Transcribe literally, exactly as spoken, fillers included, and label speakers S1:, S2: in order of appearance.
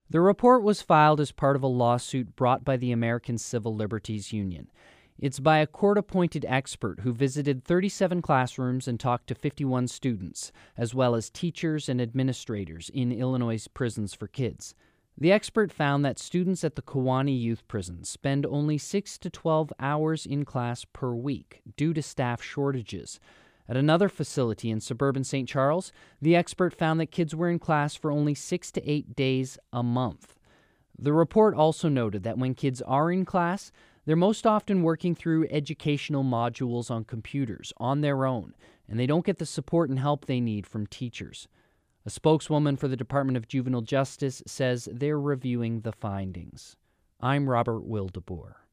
S1: The report was filed as part of a lawsuit brought by the American Civil Liberties Union. It's by a court-appointed expert who visited thirty-seven classrooms and talked to fifty-one students, as well as teachers and administrators in Illinois' prisons for kids. The expert found that students at the Kewanee Youth Prison spend only six to twelve hours in class per week due to staff shortages. At another facility in suburban Saint Charles, the expert found that kids were in class for only six to eight days a month. The report also noted that when kids are in class, they're most often working through educational modules on computers on their own, and they don't get the support and help they need from teachers. A spokeswoman for the Department of Juvenile Justice says they're reviewing the findings. I'm Robert Wildeboer.